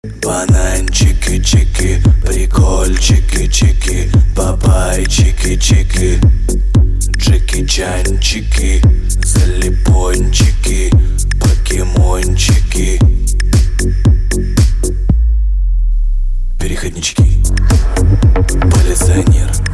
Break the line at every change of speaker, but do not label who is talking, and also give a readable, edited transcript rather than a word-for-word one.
Бананчики-чики, прикольчики-чики, бабайчики-чики, джеки-чанчики, залипончики, покемончики, переходнички, полиционер.